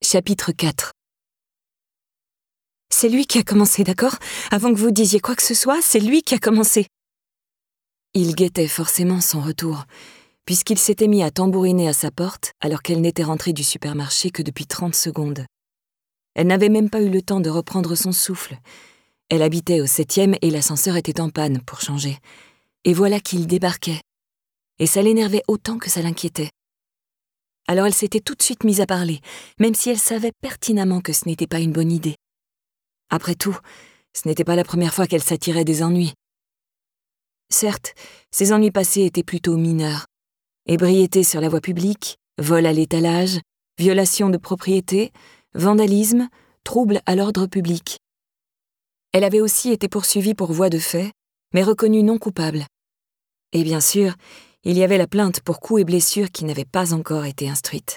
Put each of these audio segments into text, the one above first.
Chapitre 4. C'est lui qui a commencé, d'accord ? Avant que vous disiez quoi que ce soit, c'est lui qui a commencé. Il guettait forcément son retour, puisqu'il s'était mis à tambouriner à sa porte alors qu'elle n'était rentrée du supermarché que depuis 30 secondes. Elle n'avait même pas eu le temps de reprendre son souffle. Elle habitait au 7e et l'ascenseur était en panne, pour changer. Et voilà qu'il débarquait. Et ça l'énervait autant que ça l'inquiétait. Alors elle s'était tout de suite mise à parler, même si elle savait pertinemment que ce n'était pas une bonne idée. Après tout, ce n'était pas la première fois qu'elle s'attirait des ennuis. Certes, ses ennuis passés étaient plutôt mineurs. Ébriété sur la voie publique, vol à l'étalage, violation de propriété, vandalisme, trouble à l'ordre public. Elle avait aussi été poursuivie pour voie de fait, mais reconnue non coupable. Et bien sûr, il y avait la plainte pour coups et blessures qui n'avait pas encore été instruite.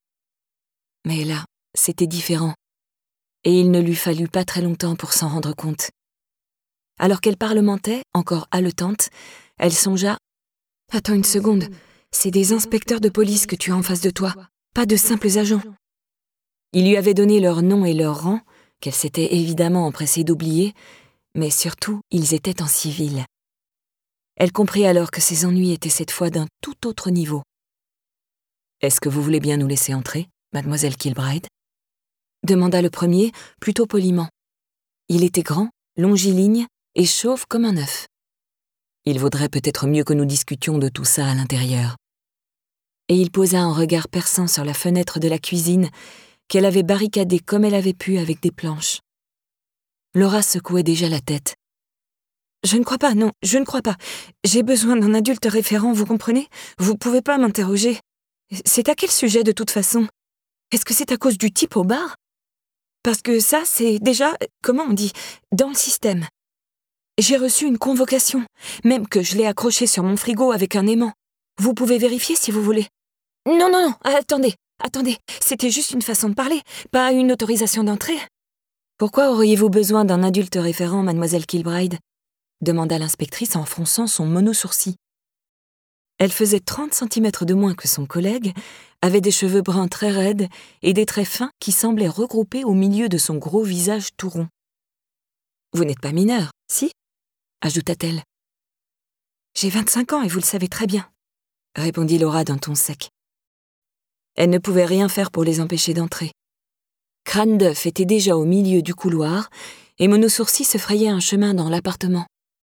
Mais là, c'était différent. Et il ne lui fallut pas très longtemps pour s'en rendre compte. Alors qu'elle parlementait, encore haletante, elle songea « Attends une seconde, c'est des inspecteurs de police que tu as en face de toi, pas de simples agents. » Il lui avait donné leur nom et leur rang, qu'elle s'était évidemment empressée d'oublier, mais surtout, ils étaient en civil. Elle comprit alors que ses ennuis étaient cette fois d'un tout autre niveau. « Est-ce que vous voulez bien nous laisser entrer, mademoiselle Kilbride ?» demanda le premier, plutôt poliment. Il était grand, longiligne et chauve comme un œuf. Il vaudrait peut-être mieux que nous discutions de tout ça à l'intérieur. Et il posa un regard perçant sur la fenêtre de la cuisine qu'elle avait barricadée comme elle avait pu avec des planches. Laura secouait déjà la tête. « Je ne crois pas, non, je ne crois pas. J'ai besoin d'un adulte référent, vous comprenez ? Vous pouvez pas m'interroger. C'est à quel sujet de toute façon ? Est-ce que c'est à cause du type au bar ? Parce que ça, c'est déjà, comment on dit, dans le système. J'ai reçu une convocation, même que je l'ai accrochée sur mon frigo avec un aimant. Vous pouvez vérifier si vous voulez. Non, attendez, c'était juste une façon de parler, pas une autorisation d'entrée. Pourquoi auriez-vous besoin d'un adulte référent, mademoiselle Kilbride ? Demanda l'inspectrice en fronçant son mono-sourcil. Elle faisait 30 centimètres de moins que son collègue, avait des cheveux bruns très raides et des traits fins qui semblaient regroupés au milieu de son gros visage tout rond. « Vous n'êtes pas mineur, si ?» ajouta-t-elle. « J'ai 25 ans et vous le savez très bien, » répondit Laura d'un ton sec. Elle ne pouvait rien faire pour les empêcher d'entrer. Crâne d'œuf était déjà au milieu du couloir et Mono-Sourcil se frayait un chemin dans l'appartement.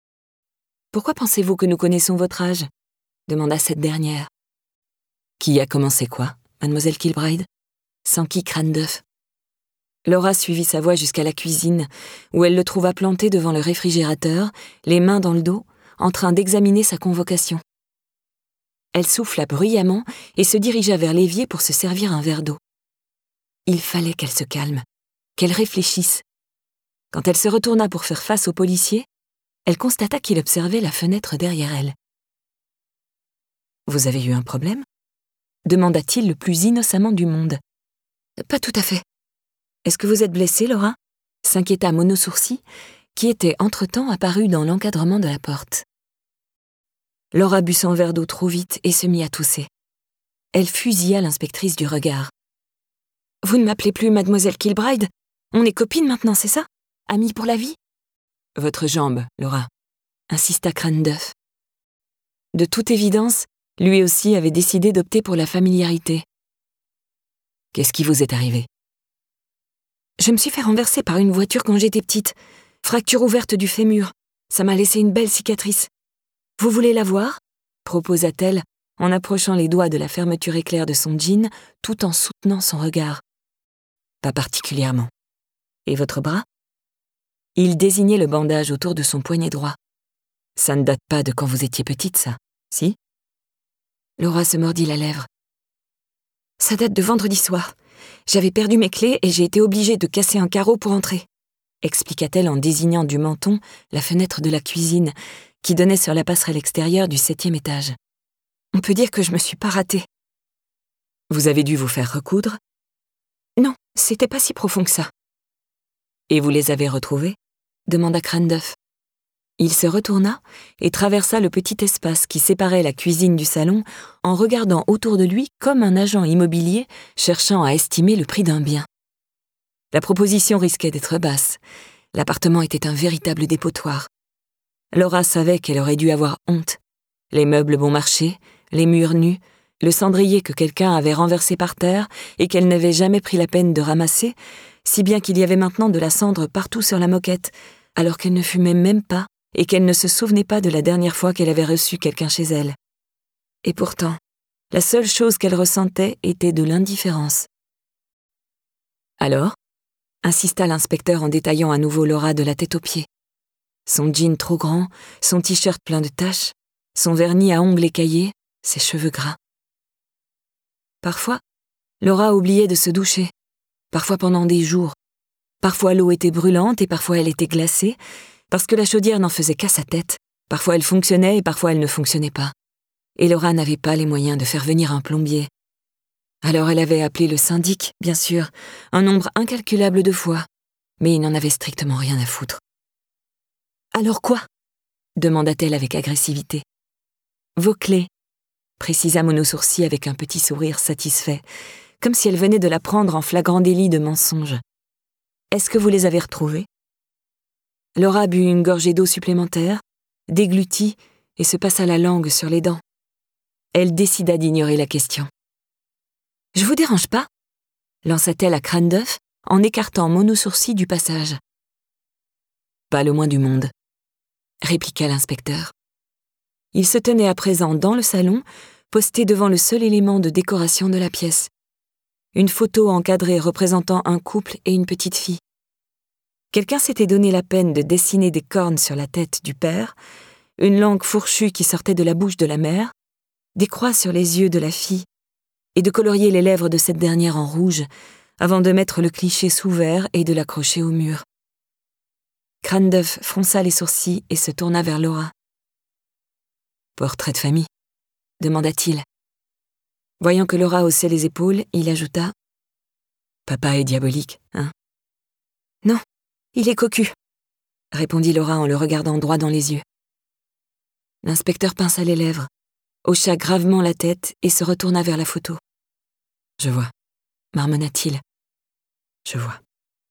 « Pourquoi pensez-vous que nous connaissons votre âge ?» demanda cette dernière. « Qui a commencé quoi, mademoiselle Kilbride ?» s'enquit Crâne d'œuf. Laura suivit sa voix jusqu'à la cuisine, où elle le trouva planté devant le réfrigérateur, les mains dans le dos, en train d'examiner sa convocation. Elle souffla bruyamment et se dirigea vers l'évier pour se servir un verre d'eau. Il fallait qu'elle se calme, qu'elle réfléchisse. Quand elle se retourna pour faire face au policier, elle constata qu'il observait la fenêtre derrière elle. « Vous avez eu un problème ?» demanda-t-il le plus innocemment du monde. « Pas tout à fait. » « Est-ce que vous êtes blessée, Laura ?» s'inquiéta Mono-Sourcil, qui était entre-temps apparu dans l'encadrement de la porte. Laura but son verre d'eau trop vite et se mit à tousser. Elle fusilla l'inspectrice du regard. « Vous ne m'appelez plus mademoiselle Kilbride ? On est copines maintenant, c'est ça ? Amies pour la vie ?»« Votre jambe, Laura, » insista Crâne d'œuf. De toute évidence, lui aussi avait décidé d'opter pour la familiarité. « Qu'est-ce qui vous est arrivé ? » « Je me suis fait renverser par une voiture quand j'étais petite. Fracture ouverte du fémur. Ça m'a laissé une belle cicatrice. Vous voulez la voir ?» proposa-t-elle en approchant les doigts de la fermeture éclair de son jean tout en soutenant son regard. « Pas particulièrement. Et votre bras ?» Il désignait le bandage autour de son poignet droit. « Ça ne date pas de quand vous étiez petite, ça, si ?» Laura se mordit la lèvre. « Ça date de vendredi soir. J'avais perdu mes clés et j'ai été obligée de casser un carreau pour entrer, » expliqua-t-elle en désignant du menton la fenêtre de la cuisine qui donnait sur la passerelle extérieure du 7e étage. « On peut dire que je me suis pas ratée. »« Vous avez dû vous faire recoudre ?»« Non, c'était pas si profond que ça. »« Et vous les avez retrouvés ?» demanda Crâne d'œuf. Il se retourna et traversa le petit espace qui séparait la cuisine du salon en regardant autour de lui comme un agent immobilier cherchant à estimer le prix d'un bien. La proposition risquait d'être basse. L'appartement était un véritable dépotoir. Laura savait qu'elle aurait dû avoir honte. Les meubles bon marché, les murs nus, le cendrier que quelqu'un avait renversé par terre et qu'elle n'avait jamais pris la peine de ramasser, si bien qu'il y avait maintenant de la cendre partout sur la moquette, alors qu'elle ne fumait même pas et qu'elle ne se souvenait pas de la dernière fois qu'elle avait reçu quelqu'un chez elle. Et pourtant, la seule chose qu'elle ressentait était de l'indifférence. Alors, insista l'inspecteur en détaillant à nouveau Laura de la tête aux pieds. Son jean trop grand, son t-shirt plein de taches, son vernis à ongles écaillés, ses cheveux gras. Parfois, Laura oubliait de se doucher, parfois pendant des jours. Parfois l'eau était brûlante et parfois elle était glacée, parce que la chaudière n'en faisait qu'à sa tête. Parfois elle fonctionnait et parfois elle ne fonctionnait pas. Et Laura n'avait pas les moyens de faire venir un plombier. Alors elle avait appelé le syndic, bien sûr, un nombre incalculable de fois, mais il n'en avait strictement rien à foutre. « Alors quoi ?» demanda-t-elle avec agressivité. « Vos clés », précisa Monosourcil avec un petit sourire satisfait, comme si elle venait de la prendre en flagrant délit de mensonge. « Est-ce que vous les avez retrouvées ?» Laura but une gorgée d'eau supplémentaire, déglutit et se passa la langue sur les dents. Elle décida d'ignorer la question. « Je vous dérange pas ?» lança-t-elle à crâne d'œuf en écartant Monosourcil du passage. « Pas le moins du monde », répliqua l'inspecteur. Il se tenait à présent dans le salon, posté devant le seul élément de décoration de la pièce. Une photo encadrée représentant un couple et une petite fille. Quelqu'un s'était donné la peine de dessiner des cornes sur la tête du père, une langue fourchue qui sortait de la bouche de la mère, des croix sur les yeux de la fille, et de colorier les lèvres de cette dernière en rouge, avant de mettre le cliché sous verre et de l'accrocher au mur. Crâne d'œuf fronça les sourcils et se tourna vers Laura. « Portrait de famille ?» demanda-t-il. Voyant que Laura haussait les épaules, il ajouta « Papa est diabolique, hein ?»« Non, il est cocu », répondit Laura en le regardant droit dans les yeux. L'inspecteur pinça les lèvres, hocha gravement la tête et se retourna vers la photo. « Je vois », marmonna-t-il. « Je vois. »«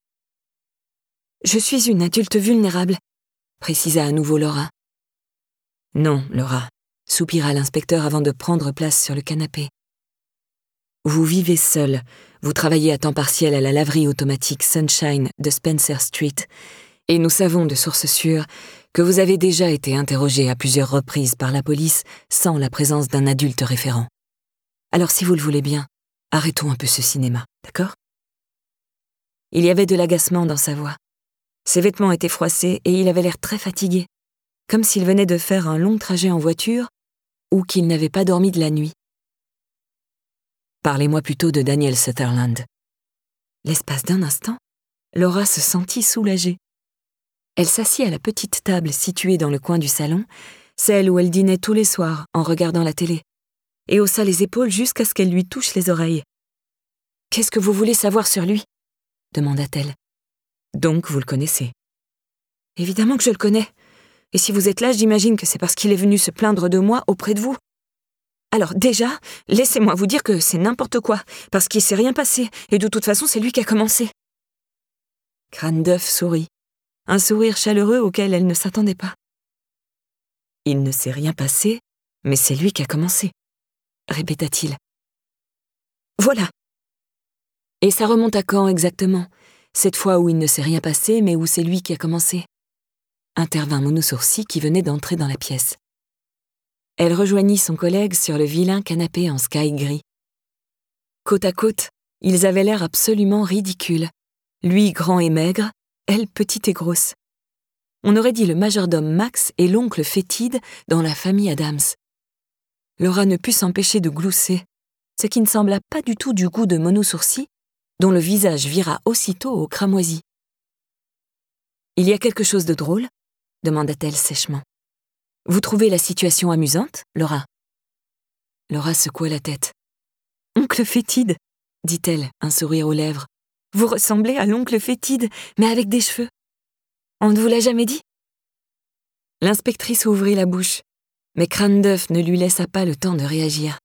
Je suis une adulte vulnérable », précisa à nouveau Laura. « Non, Laura », soupira l'inspecteur avant de prendre place sur le canapé. « Vous vivez seule, vous travaillez à temps partiel à la laverie automatique Sunshine de Spencer Street, et nous savons de sources sûres que vous avez déjà été interrogée à plusieurs reprises par la police sans la présence d'un adulte référent. Alors si vous le voulez bien, arrêtons un peu ce cinéma, d'accord ?» Il y avait de l'agacement dans sa voix. Ses vêtements étaient froissés et il avait l'air très fatigué, comme s'il venait de faire un long trajet en voiture ou qu'il n'avait pas dormi de la nuit. « Parlez-moi plutôt de Daniel Sutherland. » L'espace d'un instant, Laura se sentit soulagée. Elle s'assit à la petite table située dans le coin du salon, celle où elle dînait tous les soirs en regardant la télé, et haussa les épaules jusqu'à ce qu'elle lui touche les oreilles. « Qu'est-ce que vous voulez savoir sur lui ?» demanda-t-elle. « Donc vous le connaissez. »« Évidemment que je le connais. Et si vous êtes là, j'imagine que c'est parce qu'il est venu se plaindre de moi auprès de vous. Alors déjà, laissez-moi vous dire que c'est n'importe quoi, parce qu'il s'est rien passé, et de toute façon c'est lui qui a commencé. » Crâne d'œuf sourit, un sourire chaleureux auquel elle ne s'attendait pas. « Il ne s'est rien passé, mais c'est lui qui a commencé, » répéta-t-il. « Voilà. Et ça remonte à quand exactement, cette fois où il ne s'est rien passé, mais où c'est lui qui a commencé ?» intervint Monosourcil qui venait d'entrer dans la pièce. Elle rejoignit son collègue sur le vilain canapé en sky gris. Côte à côte, ils avaient l'air absolument ridicules. Lui grand et maigre, elle petite et grosse. On aurait dit le majordome Max et l'oncle fétide dans la famille Adams. Laura ne put s'empêcher de glousser, ce qui ne sembla pas du tout du goût de Monosourcil, dont le visage vira aussitôt au cramoisi. « Il y a quelque chose de drôle ?» demanda-t-elle sèchement. « Vous trouvez la situation amusante, Laura ?» Laura secoua la tête. « Oncle fétide !» dit-elle, un sourire aux lèvres. « Vous ressemblez à l'oncle fétide, mais avec des cheveux. On ne vous l'a jamais dit ?» L'inspectrice ouvrit la bouche, mais Crâne d'œuf ne lui laissa pas le temps de réagir.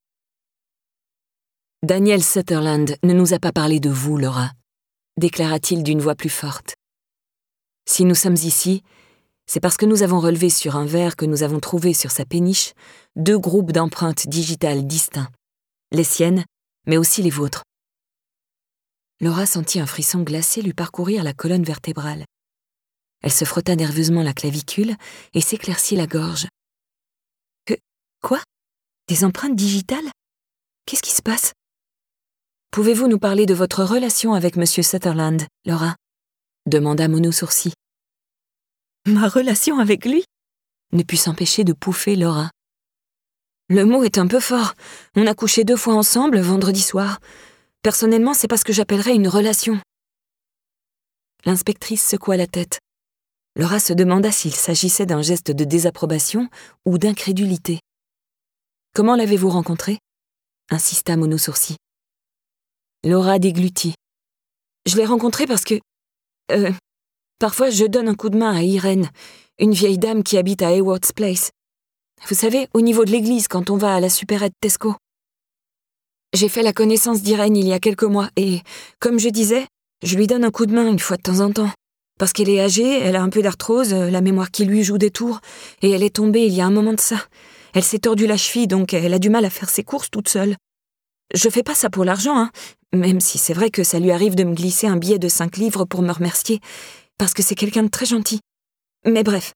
« Daniel Sutherland ne nous a pas parlé de vous, Laura, » déclara-t-il d'une voix plus forte. « Si nous sommes ici, c'est parce que nous avons relevé sur un verre que nous avons trouvé sur sa péniche 2 groupes d'empreintes digitales distincts, les siennes, mais aussi les vôtres. » Laura sentit un frisson glacé lui parcourir la colonne vertébrale. Elle se frotta nerveusement la clavicule et s'éclaircit la gorge. « Quoi ? Des empreintes digitales ? Qu'est-ce qui se passe ? Pouvez-vous nous parler de votre relation avec M. Sutherland, Laura ? Demanda Monosourcil. Ma relation avec lui ? Ne put s'empêcher de pouffer Laura. Le mot est un peu fort. On a couché 2 fois ensemble vendredi soir. Personnellement, c'est pas ce que j'appellerais une relation. L'inspectrice secoua la tête. Laura se demanda s'il s'agissait d'un geste de désapprobation ou d'incrédulité. Comment l'avez-vous rencontré ? Insista Monosourcil. Laura déglutit. Je l'ai rencontré parce que... parfois, je donne un coup de main à Irène, une vieille dame qui habite à Haywards Place. Vous savez, au niveau de l'église, quand on va à la supérette Tesco. J'ai fait la connaissance d'Irène il y a quelques mois et, comme je disais, je lui donne un coup de main une fois de temps en temps. Parce qu'elle est âgée, elle a un peu d'arthrose, la mémoire qui lui joue des tours, et elle est tombée il y a un moment de ça. Elle s'est tordu la cheville, donc elle a du mal à faire ses courses toute seule. Je fais pas ça pour l'argent, hein, même si c'est vrai que ça lui arrive de me glisser un billet de 5 livres pour me remercier, parce que c'est quelqu'un de très gentil. Mais bref.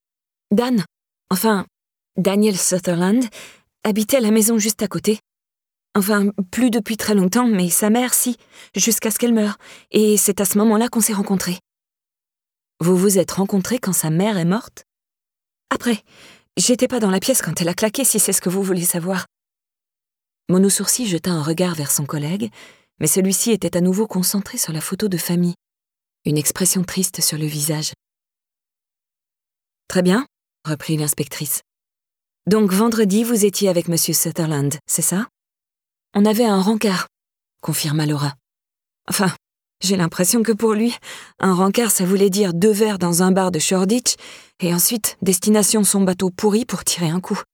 Daniel Sutherland, habitait à la maison juste à côté. Enfin, plus depuis très longtemps, mais sa mère, si, jusqu'à ce qu'elle meure, et c'est à ce moment-là qu'on s'est rencontrés. Vous vous êtes rencontrés quand sa mère est morte ? Après, j'étais pas dans la pièce quand elle a claqué, si c'est ce que vous voulez savoir. Monosourcil jeta un regard vers son collègue, mais celui-ci était à nouveau concentré sur la photo de famille, une expression triste sur le visage. Très bien, reprit l'inspectrice. Donc vendredi, vous étiez avec M. Sutherland, c'est ça ? On avait un rencard, confirma Laura. Enfin, j'ai l'impression que pour lui, un rencard, ça voulait dire 2 verres dans un bar de Shoreditch, et ensuite, destination son bateau pourri pour tirer un coup.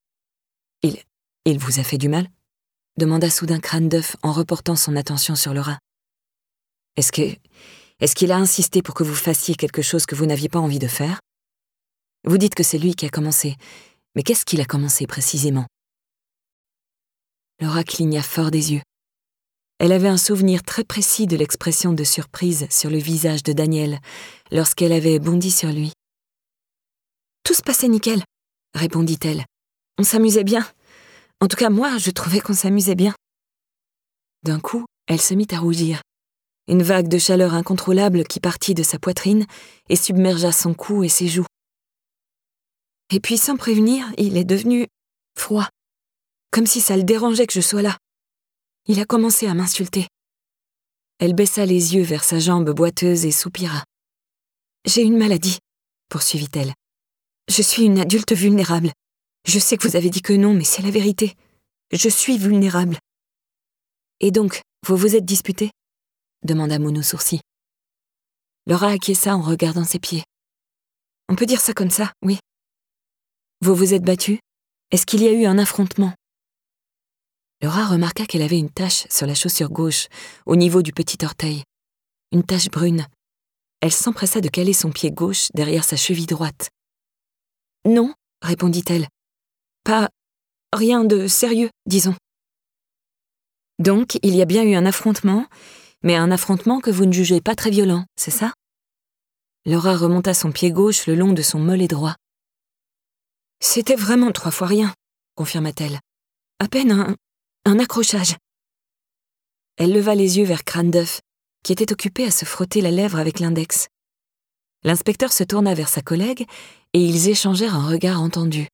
Il vous a fait du mal ? Demanda soudain Crâne d'œuf en reportant son attention sur Laura. Est-ce qu'il a insisté pour que vous fassiez quelque chose que vous n'aviez pas envie de faire ? Vous dites que c'est lui qui a commencé, mais qu'est-ce qu'il a commencé précisément ? Laura cligna fort des yeux. Elle avait un souvenir très précis de l'expression de surprise sur le visage de Daniel lorsqu'elle avait bondi sur lui. « Tout se passait nickel », répondit-elle. « On s'amusait bien. En tout cas, moi, je trouvais qu'on s'amusait bien. » D'un coup, elle se mit à rougir. Une vague de chaleur incontrôlable qui partit de sa poitrine et submergea son cou et ses joues. Et puis, sans prévenir, il est devenu froid, comme si ça le dérangeait que je sois là. Il a commencé à m'insulter. Elle baissa les yeux vers sa jambe boiteuse et soupira. « J'ai une maladie, » poursuivit-elle. « Je suis une adulte vulnérable. Je sais que vous avez dit que non, mais c'est la vérité. Je suis vulnérable. » « Et donc, vous vous êtes disputés ? » demanda Monosourcil. Laura acquiesça en regardant ses pieds. « On peut dire ça comme ça, oui. » « Vous vous êtes battus ? Est-ce qu'il y a eu un affrontement ? » Laura remarqua qu'elle avait une tache sur la chaussure gauche, au niveau du petit orteil. Une tache brune. Elle s'empressa de caler son pied gauche derrière sa cheville droite. « Non, » répondit-elle. « Pas... rien de sérieux, disons. » Donc, il y a bien eu un affrontement, mais un affrontement que vous ne jugez pas très violent, c'est ça ? Laura remonta son pied gauche le long de son mollet droit. « C'était vraiment 3 fois rien, » confirma-t-elle. « À peine un accrochage. » Elle leva les yeux vers Crâne d'œuf, qui était occupé à se frotter la lèvre avec l'index. L'inspecteur se tourna vers sa collègue et ils échangèrent un regard entendu.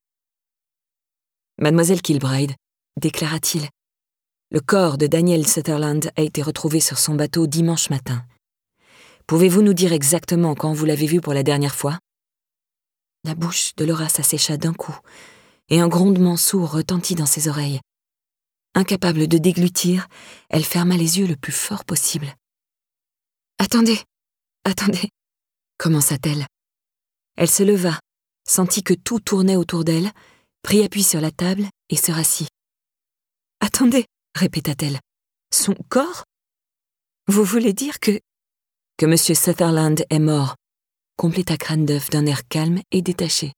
« Mademoiselle Kilbride, » déclara-t-il, « le corps de Daniel Sutherland a été retrouvé sur son bateau dimanche matin. Pouvez-vous nous dire exactement quand vous l'avez vu pour la dernière fois ? » La bouche de Laura s'assécha d'un coup, et un grondement sourd retentit dans ses oreilles. Incapable de déglutir, elle ferma les yeux le plus fort possible. « Attendez, commença-t-elle. Elle se leva, sentit que tout tournait autour d'elle, prit appui sur la table et se rassit. « Attendez, répéta-t-elle. Son corps ? Vous voulez dire que... » « Que M. Sutherland est mort, compléta Crandoff d'un air calme et détaché.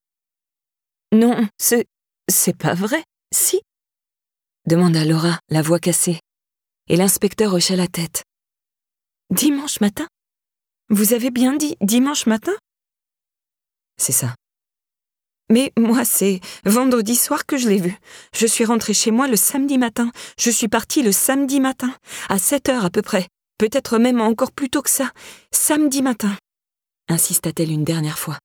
« Non, c'est pas vrai, si ?» demanda Laura, la voix cassée, et l'inspecteur hocha la tête. « Dimanche matin ? Vous avez bien dit dimanche matin ? » « C'est ça. » « Mais moi, c'est vendredi soir que je l'ai vu. Je suis rentrée chez moi le samedi matin. Je suis partie le samedi matin, à 7h à peu près. Peut-être même encore plus tôt que ça. Samedi matin, insista-t-elle une dernière fois.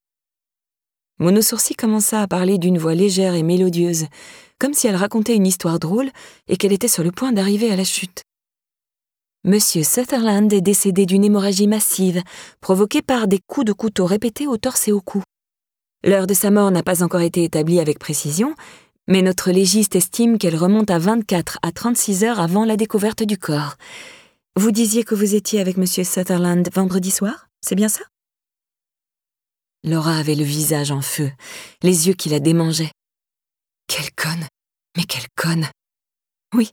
Monosourcil commença à parler d'une voix légère et mélodieuse, comme si elle racontait une histoire drôle et qu'elle était sur le point d'arriver à la chute. Monsieur Sutherland est décédé d'une hémorragie massive, provoquée par des coups de couteau répétés au torse et au cou. L'heure de sa mort n'a pas encore été établie avec précision, mais notre légiste estime qu'elle remonte à 24 à 36 heures avant la découverte du corps. Vous disiez que vous étiez avec Monsieur Sutherland vendredi soir, c'est bien ça ? Laura avait le visage en feu, les yeux qui la démangeaient. « Quelle conne ! Mais quelle conne !»« Oui, »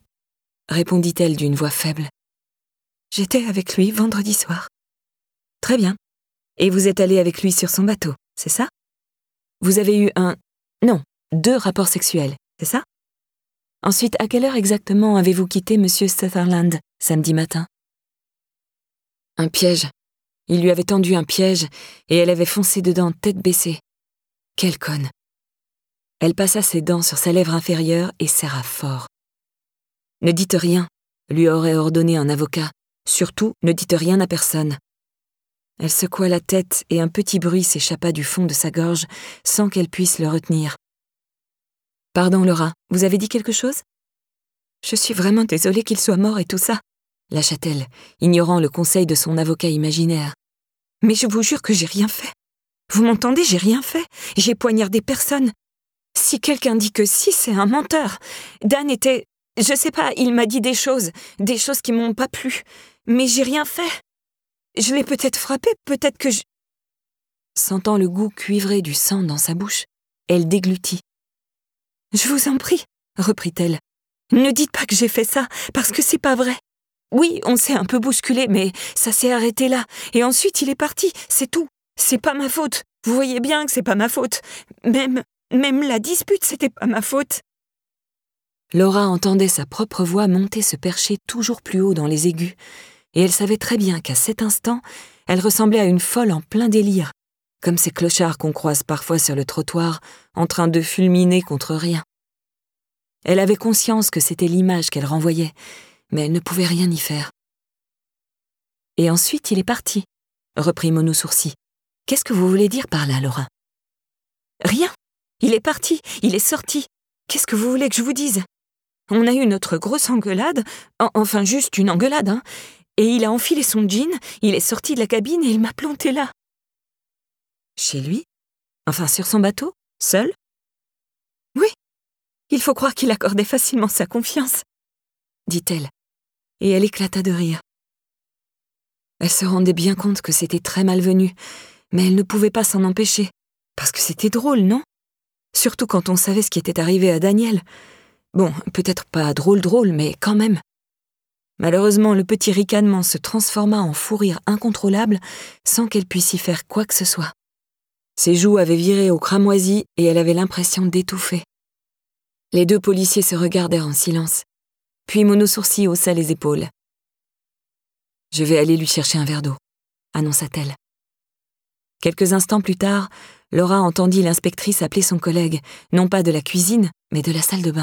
répondit-elle d'une voix faible. « J'étais avec lui vendredi soir. »« Très bien. Et vous êtes allée avec lui sur son bateau, c'est ça ? Vous avez eu non, 2 rapports sexuels, c'est ça ? Ensuite, à quelle heure exactement avez-vous quitté Monsieur Sutherland, samedi matin ? Un piège. Il lui avait tendu un piège et elle avait foncé dedans tête baissée. Quelle conne ! Elle passa ses dents sur sa lèvre inférieure et serra fort. « Ne dites rien », lui aurait ordonné un avocat. « Surtout, ne dites rien à personne. » Elle secoua la tête et un petit bruit s'échappa du fond de sa gorge sans qu'elle puisse le retenir. « Pardon, Laura, vous avez dit quelque chose ? » « Je suis vraiment désolée qu'il soit mort et tout ça, » lâcha-t-elle, ignorant le conseil de son avocat imaginaire. « Mais je vous jure que j'ai rien fait. Vous m'entendez, j'ai rien fait. J'ai poignardé personne. Si quelqu'un dit que si, c'est un menteur. Dan était... Je sais pas, il m'a dit des choses qui m'ont pas plu. Mais j'ai rien fait. Je l'ai peut-être frappé, peut-être que je... » Sentant le goût cuivré du sang dans sa bouche, elle déglutit. « Je vous en prie, » reprit-elle. « Ne dites pas que j'ai fait ça, parce que c'est pas vrai. Oui, on s'est un peu bousculé, mais ça s'est arrêté là. Et ensuite, il est parti, c'est tout. C'est pas ma faute. Vous voyez bien que c'est pas ma faute. Même la dispute, c'était pas ma faute. » Laura entendait sa propre voix monter se percher toujours plus haut dans les aigus, et elle savait très bien qu'à cet instant, elle ressemblait à une folle en plein délire, comme ces clochards qu'on croise parfois sur le trottoir, en train de fulminer contre rien. Elle avait conscience que c'était l'image qu'elle renvoyait, mais elle ne pouvait rien y faire. « Et ensuite, il est parti, » reprit Monosourcil. « Qu'est-ce que vous voulez dire par là, Laura ? » ?»« Rien. Il est parti, il est sorti. Qu'est-ce que vous voulez que je vous dise ? On a eu notre grosse engueulade, enfin juste une engueulade, hein, et il a enfilé son jean, il est sorti de la cabine et il m'a planté là. » »« Chez lui ? Enfin sur son bateau ? Seul ? » ?»« Oui. Il faut croire qu'il accordait facilement sa confiance, » dit-elle, et elle éclata de rire. Elle se rendait bien compte que c'était très malvenu, mais elle ne pouvait pas s'en empêcher, parce que c'était drôle, non ? Surtout quand on savait ce qui était arrivé à Daniel. Bon, peut-être pas drôle, mais quand même. Malheureusement, le petit ricanement se transforma en fou rire incontrôlable sans qu'elle puisse y faire quoi que ce soit. Ses joues avaient viré au cramoisi et elle avait l'impression d'étouffer. Les 2 policiers se regardèrent en silence. Puis Monosourcil haussa les épaules. « Je vais aller lui chercher un verre d'eau, » annonça-t-elle. Quelques instants plus tard, Laura entendit l'inspectrice appeler son collègue, non pas de la cuisine, mais de la salle de bain.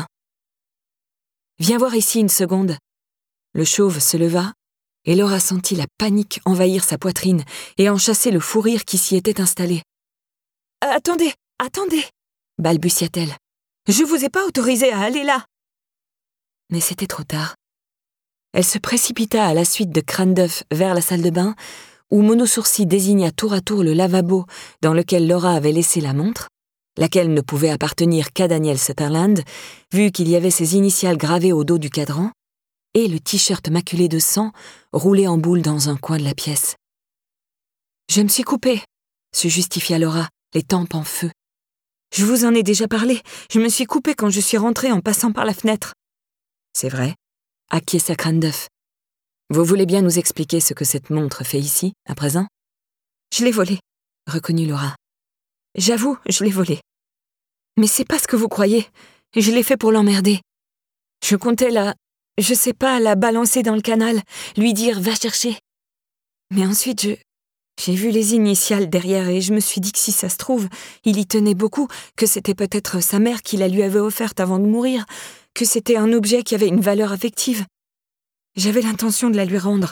« Viens voir ici une seconde. » Le chauve se leva, et Laura sentit la panique envahir sa poitrine et en chasser le fou rire qui s'y était installé. « Attendez, balbutia-t-elle. « Je vous ai pas autorisé à aller là. » Mais c'était trop tard. Elle se précipita à la suite de Crandoff vers la salle de bain, où Monosourcil désigna tour à tour le lavabo dans lequel Laura avait laissé la montre, laquelle ne pouvait appartenir qu'à Daniel Sutherland, vu qu'il y avait ses initiales gravées au dos du cadran, et le t-shirt maculé de sang roulé en boule dans un coin de la pièce. « Je me suis coupée, » se justifia Laura, les tempes en feu. « Je vous en ai déjà parlé. Je me suis coupée quand je suis rentrée en passant par la fenêtre. » « C'est vrai, » acquiesça Cranduff. « Vous voulez bien nous expliquer ce que cette montre fait ici, à présent ?»« Je l'ai volée, » reconnut Laura. « J'avoue, je l'ai volée. Mais c'est pas ce que vous croyez. Je l'ai fait pour l'emmerder. Je comptais je sais pas, la balancer dans le canal, lui dire « va chercher ». Mais ensuite, j'ai vu les initiales derrière et je me suis dit que si ça se trouve, il y tenait beaucoup, que c'était peut-être sa mère qui la lui avait offerte avant de mourir, que c'était un objet qui avait une valeur affective. J'avais l'intention de la lui rendre.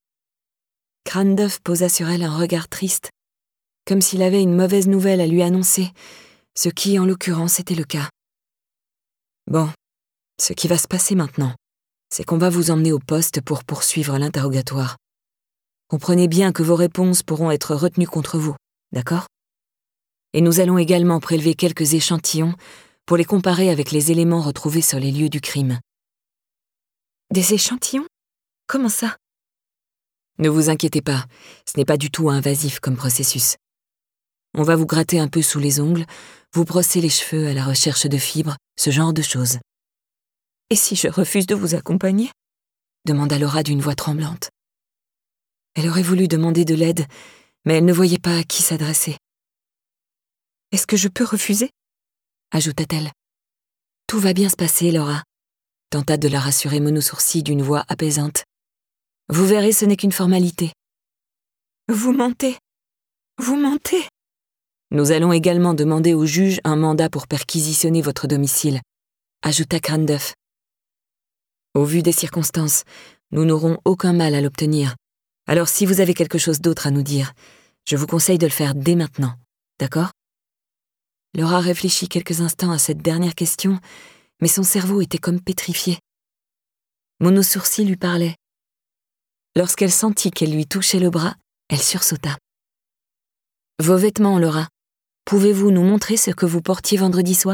Cranduff posa sur elle un regard triste, comme s'il avait une mauvaise nouvelle à lui annoncer, ce qui, en l'occurrence, était le cas. Bon, ce qui va se passer maintenant, c'est qu'on va vous emmener au poste pour poursuivre l'interrogatoire. Comprenez bien que vos réponses pourront être retenues contre vous, d'accord ? Et nous allons également prélever quelques échantillons pour les comparer avec les éléments retrouvés sur les lieux du crime. Des échantillons ? Comment ça ? Ne vous inquiétez pas, ce n'est pas du tout invasif comme processus. On va vous gratter un peu sous les ongles, vous brosser les cheveux à la recherche de fibres, ce genre de choses. « Et si je refuse de vous accompagner ?» demanda Laura d'une voix tremblante. Elle aurait voulu demander de l'aide, mais elle ne voyait pas à qui s'adresser. « Est-ce que je peux refuser ?» ajouta-t-elle. « Tout va bien se passer, Laura », tenta de la rassurer Monosourcil d'une voix apaisante. « Vous verrez, ce n'est qu'une formalité. »« Vous mentez. Vous mentez. » Nous allons également demander au juge un mandat pour perquisitionner votre domicile, ajouta Cranduff. Au vu des circonstances, nous n'aurons aucun mal à l'obtenir. Alors si vous avez quelque chose d'autre à nous dire, je vous conseille de le faire dès maintenant, d'accord ? Laura réfléchit quelques instants à cette dernière question, mais son cerveau était comme pétrifié. Monosourcil lui parlait. Lorsqu'elle sentit qu'elle lui touchait le bras, elle sursauta. « Vos vêtements, Laura. Pouvez-vous nous montrer ce que vous portiez vendredi soir ?»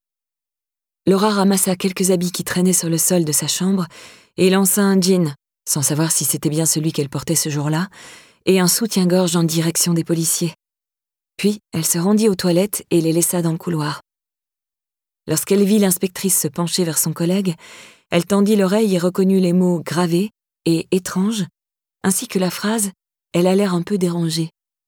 Laura ramassa quelques habits qui traînaient sur le sol de sa chambre et lança un jean, sans savoir si c'était bien celui qu'elle portait ce jour-là, et un soutien-gorge en direction des policiers. Puis, elle se rendit aux toilettes et les laissa dans le couloir. Lorsqu'elle vit l'inspectrice se pencher vers son collègue, elle tendit l'oreille et reconnut les mots « gravés » et « étrange », ainsi que la phrase « elle a l'air un peu dérangée ».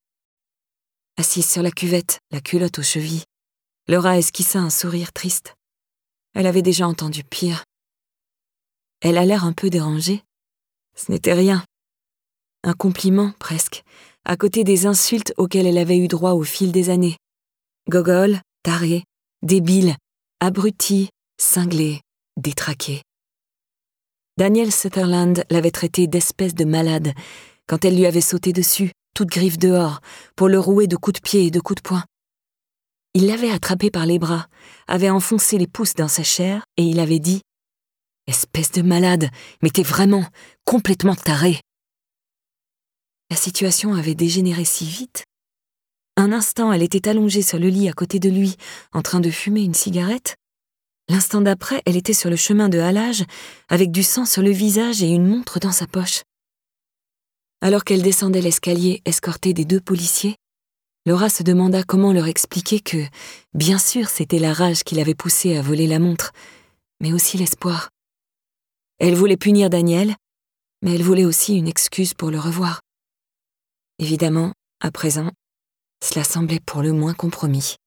Assise sur la cuvette, la culotte aux chevilles, Laura esquissa un sourire triste. Elle avait déjà entendu pire. Elle a l'air un peu dérangée. Ce n'était rien. Un compliment, presque, à côté des insultes auxquelles elle avait eu droit au fil des années. Gogol, taré, débile, abruti, cinglé, détraqué. Daniel Sutherland l'avait traitée d'espèce de malade quand elle lui avait sauté dessus, toute griffe dehors, pour le rouer de coups de pied et de coups de poing. Il l'avait attrapée par les bras, avait enfoncé les pouces dans sa chair et il avait dit « Espèce de malade, mais t'es vraiment complètement taré !» La situation avait dégénéré si vite. Un instant, elle était allongée sur le lit à côté de lui, en train de fumer une cigarette. L'instant d'après, elle était sur le chemin de halage, avec du sang sur le visage et une montre dans sa poche. Alors qu'elle descendait l'escalier escortée des 2 policiers, Laura se demanda comment leur expliquer que, bien sûr, c'était la rage qui l'avait poussée à voler la montre, mais aussi l'espoir. Elle voulait punir Daniel, mais elle voulait aussi une excuse pour le revoir. Évidemment, à présent, cela semblait pour le moins compromis.